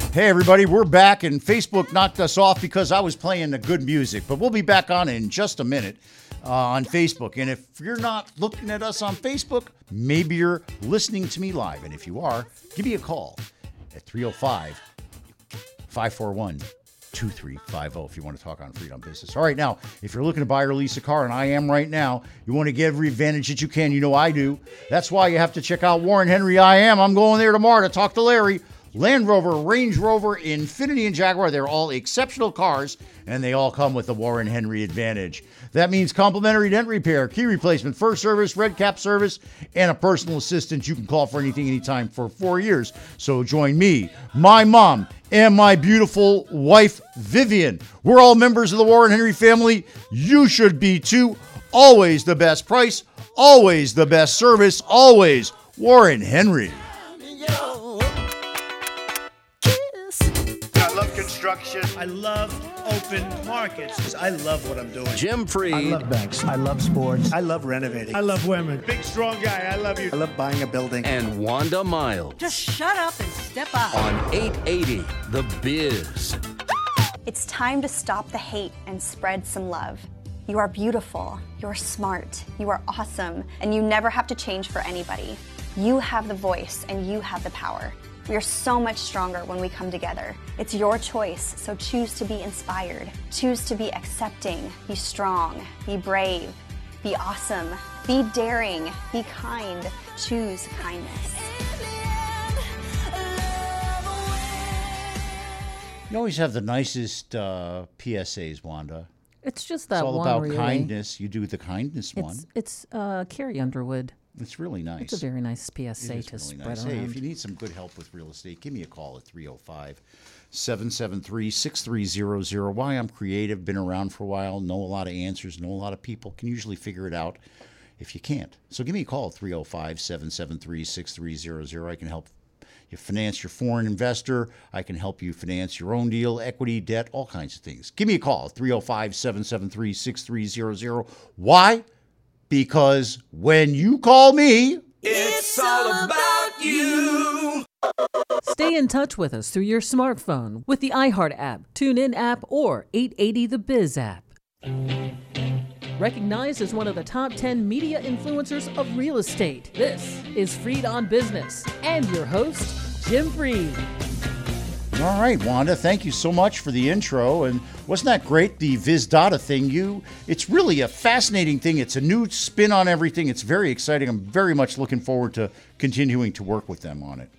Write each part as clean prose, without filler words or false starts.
Hey, everybody, we're back, and Facebook knocked us off because I was playing the good music. But we'll be back on in just a minute on Facebook. And if you're not looking at us on Facebook, maybe you're listening to me live. And if you are, give me a call at 305-541-2350 if you want to talk on Freedom Business. All right, now, if you're looking to buy or lease a car, and I am right now, you want to get every advantage that you can. You know I do. That's why you have to check out Warren Henry. I'm going there tomorrow to talk to Larry. Land Rover, Range Rover, Infiniti, and Jaguar, they're all exceptional cars, and they all come with the Warren Henry advantage. That means complimentary dent repair, key replacement, first service, red cap service, and a personal assistant you can call for anything, anytime for 4 years. So join me, my mom, and my beautiful wife, Vivian. We're all members of the Warren Henry family. You should be too. Always the best price, always the best service, always Warren Henry. Construction. I love open markets. I love what I'm doing. Jim Freed. I love banks. I love sports. I love renovating. I love women. Big, strong guy. I love you. I love buying a building. And Wanda Miles. Just shut up and step up. On 880 The Biz. It's time to stop the hate and spread some love. You are beautiful. You're smart. You are awesome. And you never have to change for anybody. You have the voice and you have the power. We are so much stronger when we come together. It's your choice, so choose to be inspired. Choose to be accepting, be strong, be brave, be awesome, be daring, be kind. Choose kindness. You always have the nicest PSAs, Wanda. It's just that it's all one, about really. kindness. You do the kindness one. It's Carrie Underwood. It's really nice. It's a very nice PSA to really spread nice. around. Hey, if you need some good help with real estate, give me a call at 305-773-6300. Why I'm creative, been around for a while, know a lot of answers, know a lot of people, can usually figure it out if you can't. So give me a call at 305-773-6300. I can help you finance your foreign investor. I can help you finance your own deal, equity, debt, all kinds of things. Give me a call at 305-773-6300. Why? Because when you call me, it's all about you. Stay in touch with us through your smartphone with the iHeart app, TuneIn app, or 880 The Biz app. Recognized as one of the top 10 media influencers of real estate, this is Freed on Business and your host, Jim Freed. All right, Wanda, thank you so much for the intro. And wasn't that great, the VizData thing? It's really a fascinating thing. It's a new spin on everything. It's very exciting. I'm very much looking forward to continuing to work with them on it.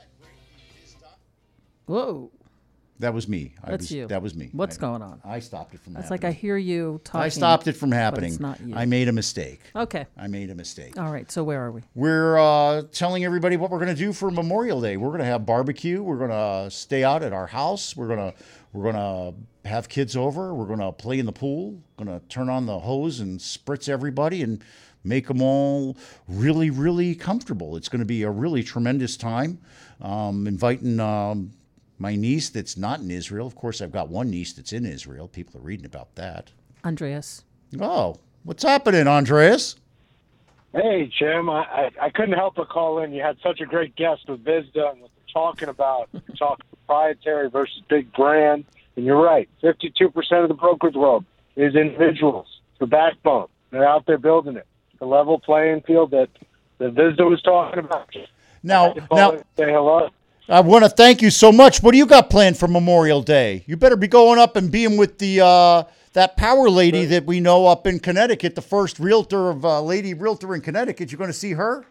Whoa. That was me. That's you. That was me. What's going on? I stopped it from happening. It's like I hear you talking. I stopped it from happening. But it's not you. I made a mistake. Okay. I made a mistake. All right. So where are we? We're telling everybody what we're going to do for Memorial Day. We're going to have barbecue. We're going to stay out at our house. We're going to have kids over. We're going to play in the pool. Going to turn on the hose and spritz everybody and make them all really, really comfortable. It's going to be a really tremendous time. Inviting my niece that's not in Israel. Of course, I've got one niece that's in Israel. People are reading about that. Andreas. Oh, what's happening, Andreas? Hey, Jim. I couldn't help but call in. You had such a great guest with Vizda and what they're talking about. You're talking proprietary versus big brand. And you're right. 52% of the brokerage world is individuals. It's the backbone. They're out there building it. The level playing field that Vizda was talking about. Now, say hello. I want to thank you so much. What do you got planned for Memorial Day? You better be going up and being with the that power lady that we know up in Connecticut, the first lady realtor in Connecticut. You're going to see her?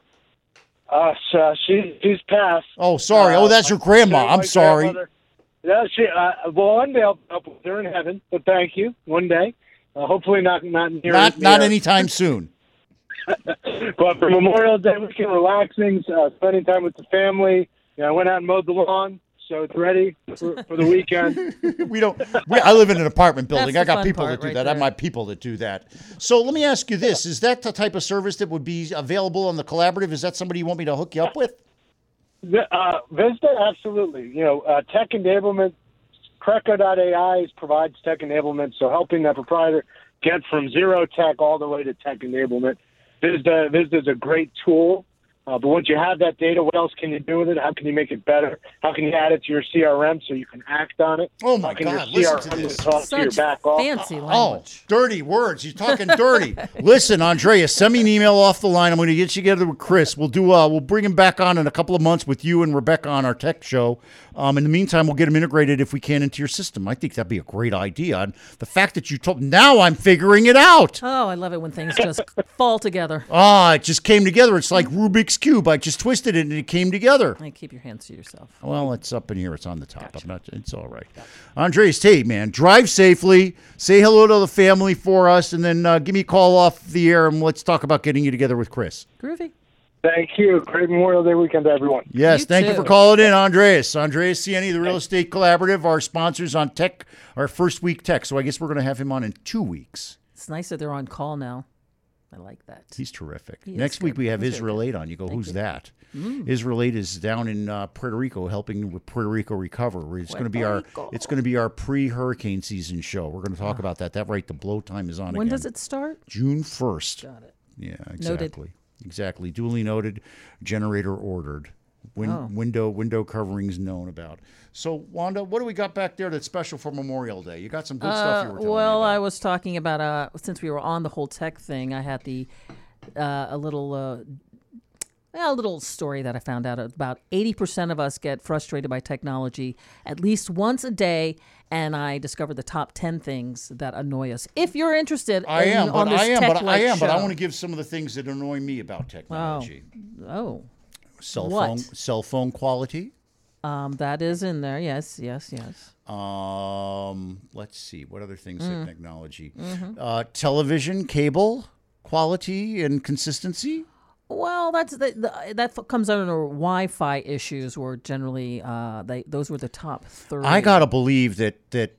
She's passed. Oh, sorry. That's your grandma. I'm sorry. Yeah, well, one day I'll up with her in heaven. But thank you. One day, hopefully not near. Not anytime soon. But for Memorial Day weekend, relaxing, spending time with the family. Yeah, I went out and mowed the lawn, so it's ready for the weekend. I live in an apartment building. I got people that do right that. I have my people that do that. So let me ask you this. Is that the type of service that would be available on the collaborative? Is that somebody you want me to hook you up with? Vista, absolutely. Tech enablement, Creco.ai provides tech enablement, so helping that proprietor get from zero tech all the way to tech enablement. Vista is a great tool. But once you have that data, what else can you do with it? How can you make it better? How can you add it to your CRM so you can act on it? Oh, my How can God, your listen to CRM this. talk to your Such back office? fancy Oh, language. dirty words. You're talking dirty. Listen, Andreas, send me an email off the line. I'm going to get you together with Chris. We'll bring him back on in a couple of months with you and Rebecca on our tech show. In the meantime, we'll get him integrated if we can into your system. I think that'd be a great idea. And the fact that you told, now I'm figuring it out. Oh, I love it when things just fall together. It just came together. It's like Rubik's Cube. I just twisted it and it came together. Hey, keep your hands to yourself. Well, it's up in here. It's on the top. It's all right. Andreas Tate, man, drive safely. Say hello to the family for us, and then give me a call off the air, and let's talk about getting you together with Chris. Groovy. Thank you. Great Memorial Day weekend to everyone. Yes, You thank you too. for calling in, Andreas. Andreas Ciani, the Real Estate Collaborative, our sponsors on tech, our first week tech. So I guess we're going to have him on in 2 weeks. It's nice that they're on call now. I like that. He's terrific. He is Next week good. we have He's Israel very 8 on. You go, Thank who's you. that? Israel 8 is down in Puerto Rico, helping with Puerto Rico recover. It's going to be our pre-hurricane season show. We're going to talk about that. That right, the blow time is on When again. does it start? June 1st. Got it. Yeah, Noted. exactly. Exactly. Duly noted. Generator ordered. Oh. Window coverings known about. So, Wanda, what do we got back there that's special for Memorial Day? You got some good stuff you were telling me Well, about. I was talking about since we were on the whole tech thing, I had a little story that I found out. About 80% of us get frustrated by technology at least once a day, and I discovered the top 10 things that annoy us. If you're interested, I am, but I show. want to give some of the things that annoy me about technology. Oh, Cell phone quality. that is in there. Yes. Let's see. What other things say technology? Television, cable quality and consistency. Well, that comes under Wi-Fi issues, where generally those were the top 3. I gotta believe that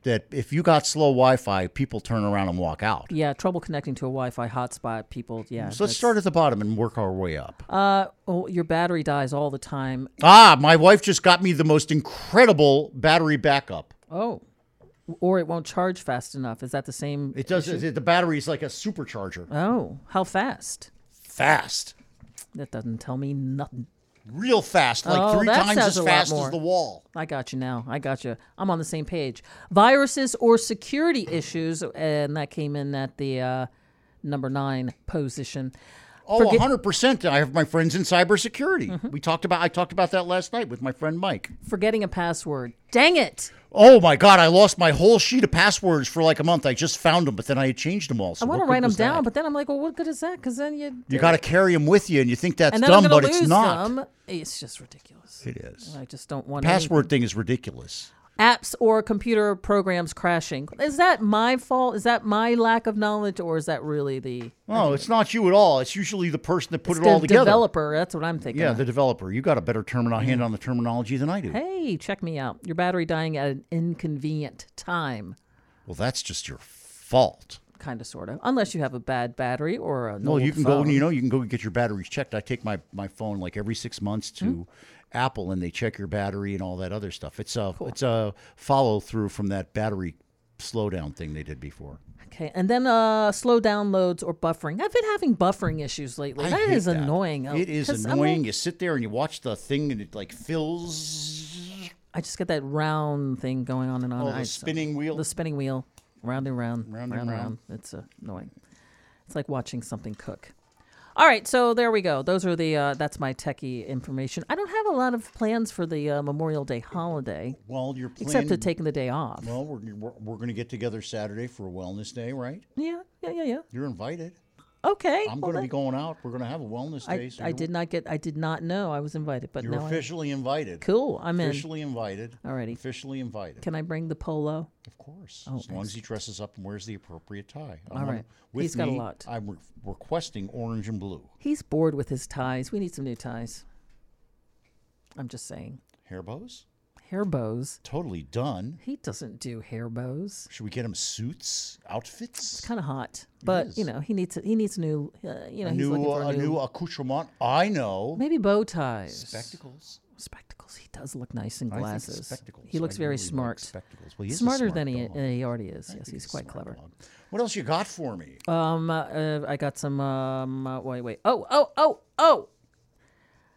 if you got slow Wi-Fi, people turn around and walk out. Yeah, trouble connecting to a Wi-Fi hotspot. People, yeah. So let's start at the bottom and work our way up. Your battery dies all the time. My wife just got me the most incredible battery backup. Oh, or it won't charge fast enough. Is that the same? It does. The battery is like a supercharger. Oh, how fast? Fast. That doesn't tell me nothing. Real fast, like 3 that times says as a lot fast more. as the wall. I got you now. I got you. I'm on the same page. Viruses or security issues, and that came in at the number 9 position. Oh, 100%. I have my friends in cybersecurity. I talked about that last night with my friend Mike. Forgetting a password. Dang it! Oh my God! I lost my whole sheet of passwords for like a month. I just found them, but then I had changed them all. So I want what to good write them was down, that? but then I'm like, well, what good is that? Because then You got to carry them with you, and you think that's and then dumb, I'm gonna but it's lose not. them. It's just ridiculous. It is. I just don't want Password thing is ridiculous. apps or computer programs crashing. Is that my fault? Is that my lack of knowledge, or is that really the? No, it's not you at all. It's usually the person that put it the all together. developer. That's what I'm thinking. Yeah, of. the developer. You got a better hand on the terminology than I do. Hey, check me out. Your battery dying at an inconvenient time. Well, that's just your fault. Kind of, sort of. Unless you have a bad battery or an Well, old you can phone. go. You can go get your batteries checked. I take my phone like every 6 months to Apple, and they check your battery and all that other stuff. It's a follow through from that battery slowdown thing they did before. Okay, and then slow downloads or buffering. I've been having buffering issues lately. I That hate is that. annoying. It is 'Cause I'm annoying. like- You sit there and you watch the thing, and it like fills. I just get that round thing going on and on. Oh, the spinning wheel. The spinning wheel, round and round, Round and round and round. round. It's annoying. It's like watching something cook. All right, so there we go. Those are the that's my techie information. I don't have a lot of plans for the Memorial Day holiday, Well, you're playing. except for taking the day off. Well, we're going to get together Saturday for a wellness day, right? Yeah. You're invited. Okay. I'm well, going to be going out. We're going to have a wellness day. So I did not know I was invited, but You're now officially invited. cool. I'm in. Officially invited. Alrighty. Officially invited. Can I bring the polo? Of course, Oh, as long as he dresses up and wears the appropriate tie. All right. With He's got a me, lot. I'm requesting orange and blue. He's bored with his ties. We need some new ties. I'm just saying. Hair bows? Hair bows. Totally done. He doesn't do hair bows. Should we get him suits, outfits? Kind of hot, but is. he needs new. A he's new, looking for a new accoutrement. I know. maybe bow ties. Spectacles. Spectacles. He does look nice in I think glasses. spectacles. He looks I very really like smart. spectacles. Well, he is a Smarter smart than dog. he already is. I Yes, think he's a quite smart clever. dog. What else you got for me? I got some. Wait. Oh.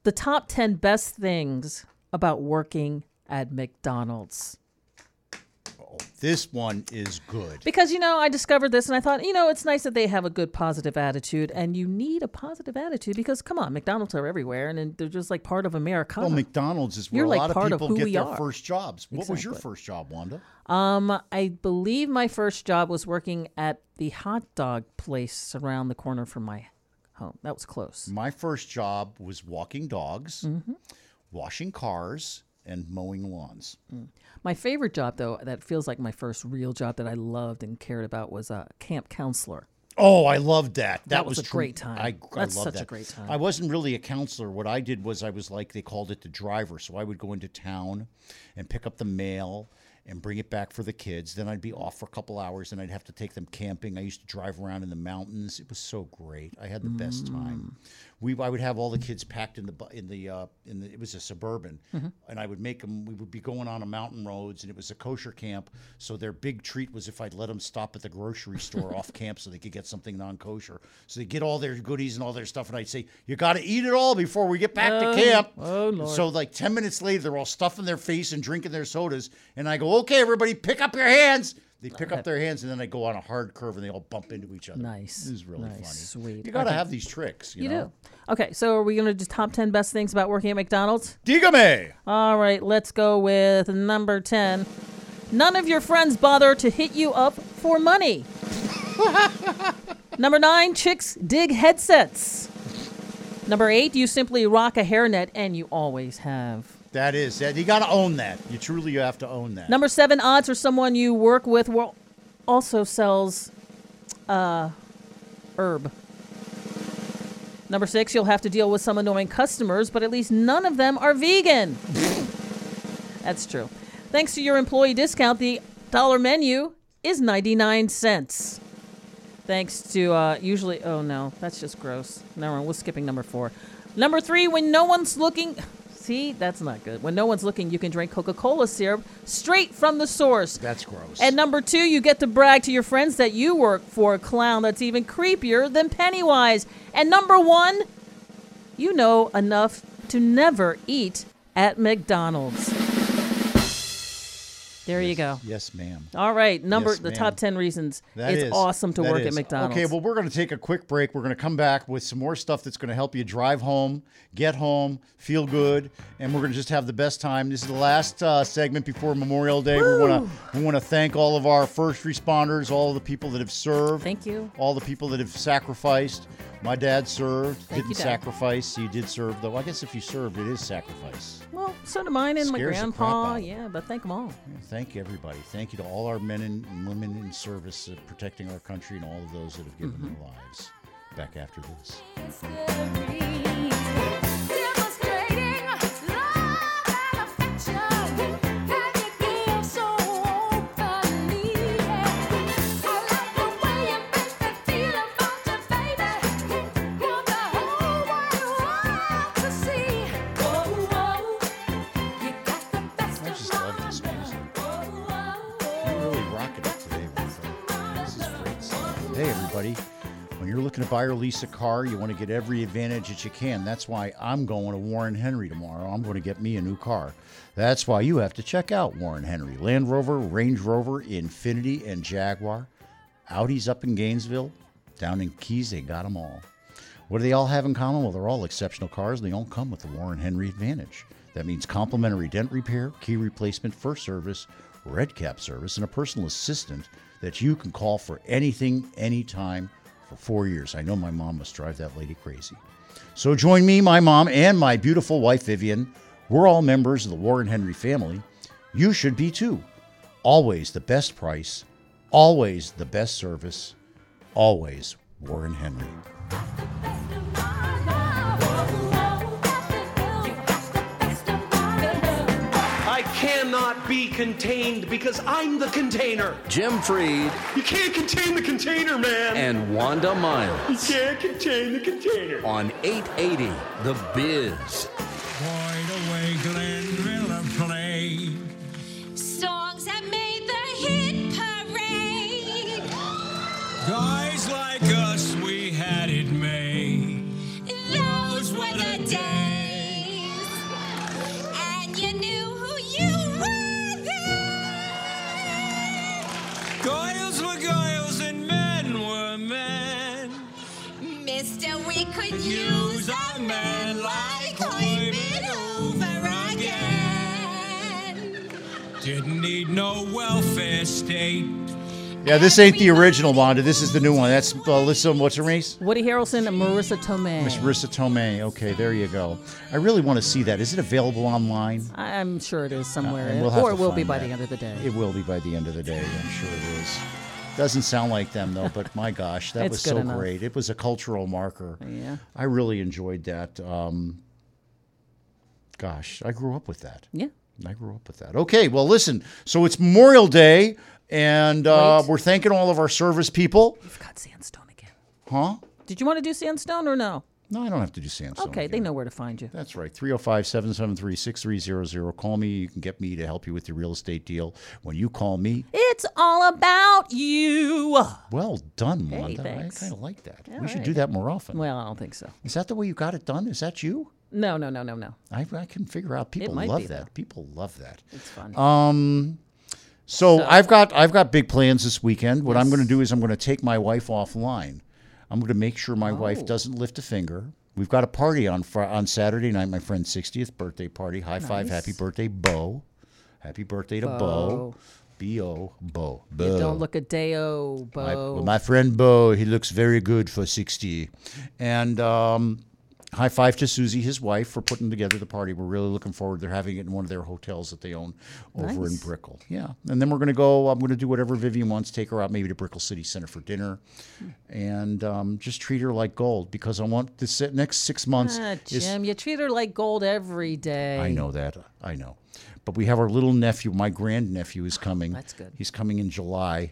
the top 10 best things about working at McDonald's. This one is good. Because, I discovered this and I thought, it's nice that they have a good positive attitude. And you need a positive attitude because, come on, McDonald's are everywhere and they're just like part of America. Well, McDonald's is where You're a like lot of part of people who get we their are. first jobs. What was your Exactly. first job, Wanda? I believe my first job was working at the hot dog place around the corner from my home. That was close. My first job was walking dogs, washing cars, and mowing lawns. My favorite job, though, that feels like my first real job that I loved and cared about was a camp counselor. Oh, I loved that. That was a great time. I That's loved such that. a great time. I wasn't really a counselor. What I did was I was like, they called it the driver. So I would go into town and pick up the mail and bring it back for the kids. Then I'd be off for a couple hours and I'd have to take them camping. I used to drive around in the mountains. It was so great. I had the best time. I would have all the kids packed in the it was a Suburban, and I would make them. We would be going on a mountain roads, and it was a kosher camp. So their big treat was if I'd let them stop at the grocery store off camp so they could get something non-kosher. So they get all their goodies and all their stuff, and I'd say, "You got to eat it all before we get back to camp." Oh, Lord. So like 10 minutes later, they're all stuffing their face and drinking their sodas, and I go, "Okay, everybody, pick up your hands." They pick up their hands, and then I go on a hard curve, and they all bump into each other. Nice. This is really funny. Sweet. You got to Okay. have these tricks. You You know? do. Okay, so are we going to do top 10 best things about working at McDonald's? Dígame. All right, let's go with number 10. None of your friends bother to hit you up for money. Number 9, chicks dig headsets. Number 8, you simply rock a hairnet, and you always have. That is that. You got to own that. You have to own that. Number 7, odds are someone you work with also sells herb. Number 6, you'll have to deal with some annoying customers, but at least none of them are vegan. That's true. Thanks to your employee discount, the dollar menu is 99 cents. Thanks to usually... Oh, no. That's just gross. No, we're skipping number 4. Number 3, when no one's looking... See, that's not good. When no one's looking, you can drink Coca-Cola syrup straight from the source. That's gross. And number 2, you get to brag to your friends that you work for a clown that's even creepier than Pennywise. And number 1, you know enough to never eat at McDonald's. There you go. Yes, ma'am. All right, Yes, the ma'am. top 10 reasons That it's is. awesome to That work at is. McDonald's. Okay, well, we're going to take a quick break. We're going to come back with some more stuff that's going to help you drive home, get home, feel good, and we're going to just have the best time. This is the last segment before Memorial Day. We want to thank all of our first responders, all of the people that have served. Thank you. All the people that have sacrificed. My dad served, Thank didn't you, Dad. sacrifice. He did serve, though. I guess if you served, it is sacrifice. Well, so do mine and my Scares the crap grandpa. out. Yeah, but thank them all. Thank you, everybody. Thank you to all our men and women in service protecting our country and all of those that have given Mm-hmm. their lives. Back after this. I just love this music. You're really rocking it today, Martha. This is great stuff. Hey, everybody. When you're looking to buy or lease a car, you want to get every advantage that you can. That's why I'm going to Warren Henry tomorrow. I'm going to get me a new car. That's why you have to check out Warren Henry. Land Rover, Range Rover, Infiniti, and Jaguar. Audi's up in Gainesville. Down in Keys, they got them all. What do they all have in common? Well, they're all exceptional cars, and they all come with the Warren Henry Advantage. That means complimentary dent repair, key replacement, first service, red cap service, and a personal assistant that you can call for anything, anytime, for 4 years. I know my mom must drive that lady crazy. So join me, my mom, and my beautiful wife, Vivian. We're all members of the Warren Henry family. You should be too. Always the best price, always the best service, always Warren Henry. I cannot be contained because I'm the container. Jim Freed You can't contain the container, man. and Wanda Miles Can't contain the container. on 880 The Biz. Wide awake, Glenn Miller play. Songs that made the hit parade. Guys like us, we had it made. Those were the days. I could use a man like Hyman over again. Didn't need no welfare state. Yeah, this ain't the original, Wanda. This is the new one. That's Alyssa, what's her name? Woody Harrelson and Marissa Tomei. Miss Marissa Tomei. Okay, there you go. I really want to see that. Is it available online? I'm sure it is somewhere. And we'll have or to it will be find by that. the end of the day. It will be by the end of the day. I'm sure it is. Doesn't sound like them, though, but my gosh, that It's was good so enough. great. It was a cultural marker. Yeah. I really enjoyed that. Gosh, I grew up with that. Yeah. I grew up with that. Okay, well, listen. So it's Memorial Day, and Wait. we're thanking all of our service people. You've got Sandstone again. Huh? Did you want to do Sandstone or no? No, I don't have to do Sandstone. Okay, they again. know where to find you. That's right. 305-773-6300. Call me. You can get me to help you with your real estate deal. When you call me, It's all about you. well done, Hey, Wanda. thanks. I kind of like that. All We should right. do that more often. Well, I don't think so. Is that the way you got it done? Is that you? No. I can figure out. People might love be, that. though. People love that. It's fun. So I've got big plans this weekend. What I'm going to do is I'm going to take my wife offline. I'm going to make sure my wife doesn't lift a finger. We've got a party on Saturday night, my friend's 60th birthday party. High five, happy birthday, Bo. Happy birthday to Bo. B-O, Bo. Bo. You don't look a day-o, Bo. My friend Bo, he looks very good for 60. And high five to Susie, his wife, for putting together the party. We're really looking forward. They're having it in one of their hotels that they own over in Brickell. Yeah. And then we're going to go, I'm going to do whatever Vivian wants, take her out maybe to Brickell City Center for dinner, and just treat her like gold, because I want this next 6 months. Jim, you treat her like gold every day. I know that. I know. But we have our little nephew, my grandnephew is coming. That's good. He's coming in July.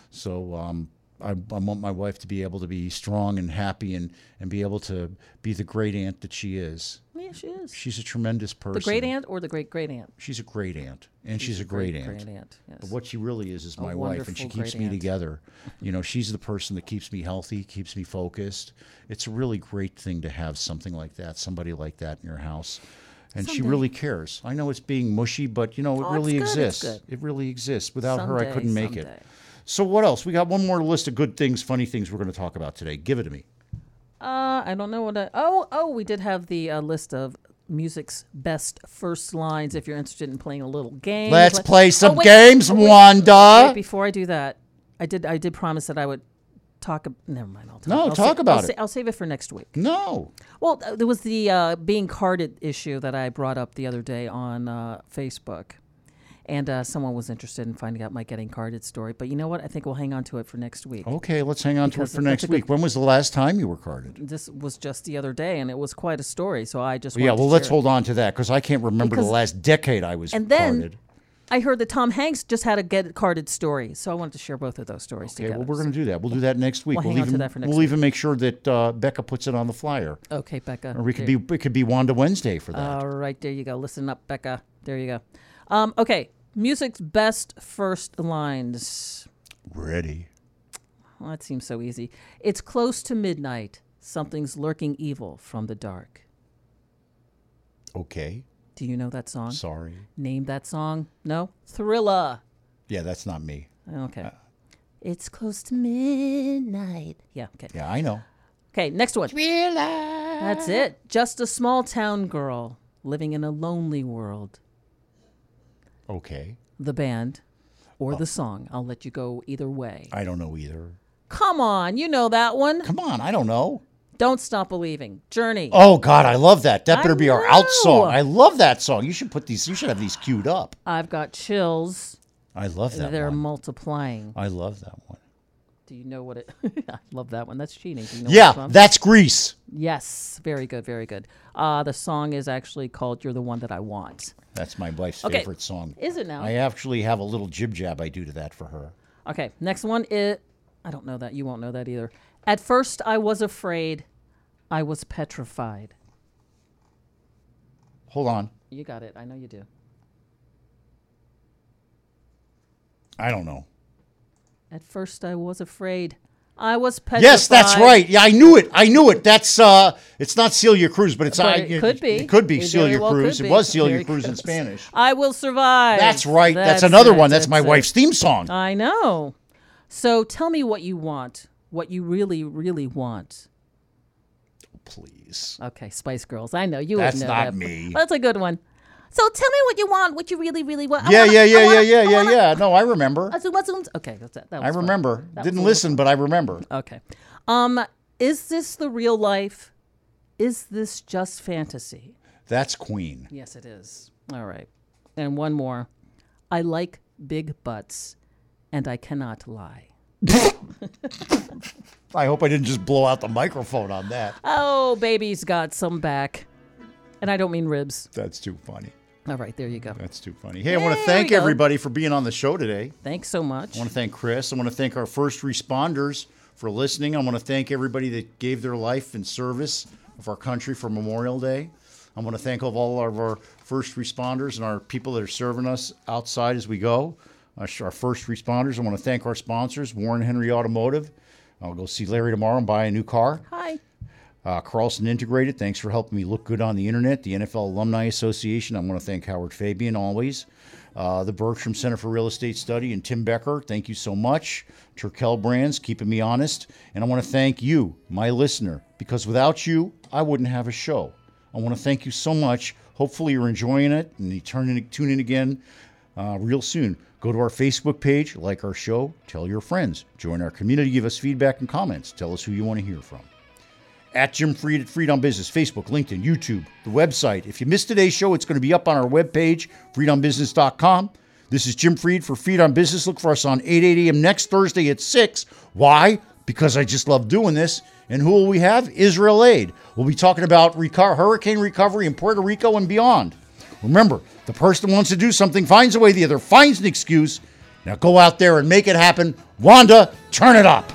So I want my wife to be able to be strong and happy and be able to be the great aunt that she is. Yeah, she is. She's a tremendous person. The great aunt or the great aunt? She's a great aunt, and she's a great aunt. Great aunt, yes. But what she really is my wife, and she wonderful keeps great me aunt. together. You know, she's the person that keeps me healthy, keeps me focused. It's a really great thing to have something like that, somebody like that in your house. And she really cares. I know it's being mushy, but, you know, it really it's good, exists. it's good. It really exists. Without her, I Someday, couldn't make it. someday. So what else? We got one more list of good things, funny things we're going to talk about today. Give it to me. I don't know what I... we did have the list of music's best first lines if you're interested in playing a little game. Let's play some wait, games, Wanda. Wait, before I do that, I did promise that I would talk... Never mind. No, talk about it. I'll save it for next week. No. Well, there was the being carded issue that I brought up the other day on Facebook. And someone was interested in finding out my getting carded story. But you know what? I think we'll hang on to it for next week. Okay, let's hang on to it Because for that's next a good- week. When was the last time you were carded? This was just the other day, and it was quite a story. So I just Yeah, wanted well, to let's share it. hold on to that, because I can't remember Because- the last decade I was And then carded. I heard that Tom Hanks just had a get carded story, so I wanted to share both of those stories Okay, together. well, we're going to do that. We'll do that next week. We'll hang on to that for next we'll week. even make sure that Becca puts it on the flyer. Okay, Becca. Or it could be Wanda Wednesday for that. All right, there you go. Listen up, Becca. There you go. Okay, music's best first lines. Ready. Well, that seems so easy. It's close to midnight. Something's lurking evil from the dark. Okay. Do you know that song? Sorry. Name that song? No? Thriller. Yeah, that's not me. Okay. It's close to midnight. Yeah, okay. Yeah, I know. Okay, next one. Thriller. That's it. Just a small town girl living in a lonely world. Okay. The band or the song. I'll let you go either way. I don't know either. Come on, you know that one. Come on, I don't know. Don't Stop Believing. Journey. Oh God, I love that. That I better be our out know. song. I love that song. You should have these queued up. I've got chills. I love that They're one. multiplying. I love that one. Do you know what it... I love that one. That's cheating. Do you know Yeah, what it's from? that's Grease. Yes. Very good. Very good. The song is actually called You're the One That I Want. That's my wife's Okay. favorite song. Is it now? I actually have a little jib jab I do to that for her. Okay. Next one is... I don't know that. You won't know that either. At first, I was afraid. I was petrified. Hold on. You got it. I know you do. I don't know. At first, I was afraid. I was petrified. Yes, that's right. Yeah, I knew it. That's it's not Celia Cruz, but it's But it could be. It could be It Celia very well Cruz. could It be. was Celia Very Cruz in close. Spanish. I will survive. That's right. That's another one. That's my wife's theme song. I know. So tell me what you want. What you really, really want. please. Okay, Spice Girls. I know you. That's would know not that. me. That's a good one. So tell me what you want. What you really, really want. Yeah. No, I remember. Okay, that's it. That I was remember. fun. That Didn't was listen, but I remember. Okay. Is this the real life? Is this just fantasy? That's Queen. Yes, it is. All right. And one more. I like big butts, and I cannot lie. I hope I didn't just blow out the microphone on that. Oh, baby's got some back. And I don't mean ribs. That's too funny. All right, there you go. That's too funny. Hey, I want to thank everybody for being on the show today. Thanks so much. I want to thank Chris. I want to thank our first responders for listening. I want to thank everybody that gave their life in service of our country for Memorial Day. I want to thank all of our first responders and our people that are serving us outside as we go. Our first responders. I want to thank our sponsors, Warren Henry Automotive. I'll go see Larry tomorrow and buy a new car. Hi. Carlson Integrated, thanks for helping me look good on the internet. The NFL Alumni Association, I want to thank Howard Fabian always. The Bergstrom Center for Real Estate Study and Tim Becker, thank you so much. Turkel Brands, keeping me honest. And I want to thank you, my listener, because without you, I wouldn't have a show. I want to thank you so much. Hopefully you're enjoying it and you tune in again real soon. Go to our Facebook page, like our show, tell your friends. Join our community, give us feedback and comments. Tell us who you want to hear from. At Jim Fried at Fried on Business, Facebook, LinkedIn, YouTube, the website. If you missed today's show, it's going to be up on our webpage, friedonbusiness.com. This is Jim Fried for Fried on Business. Look for us on 8 a.m. next Thursday at 6. Why? Because I just love doing this. And who will we have? Israel Aid. We'll be talking about hurricane recovery in Puerto Rico and beyond. Remember, the person who wants to do something finds a way, the other finds an excuse. Now go out there and make it happen. Wanda, turn it up.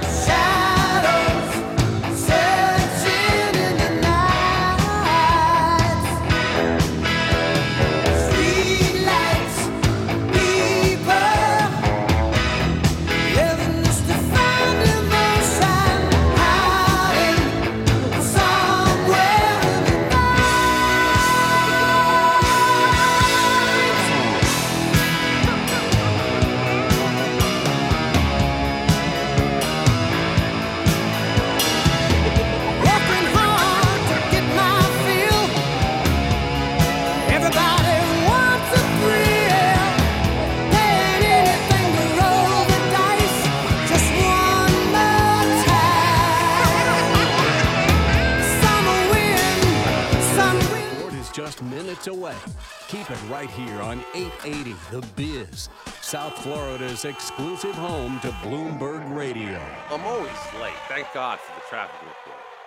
Away. Keep it right here on 880 The Biz, South Florida's exclusive home to Bloomberg Radio. I'm always late. Thank God for the traffic report.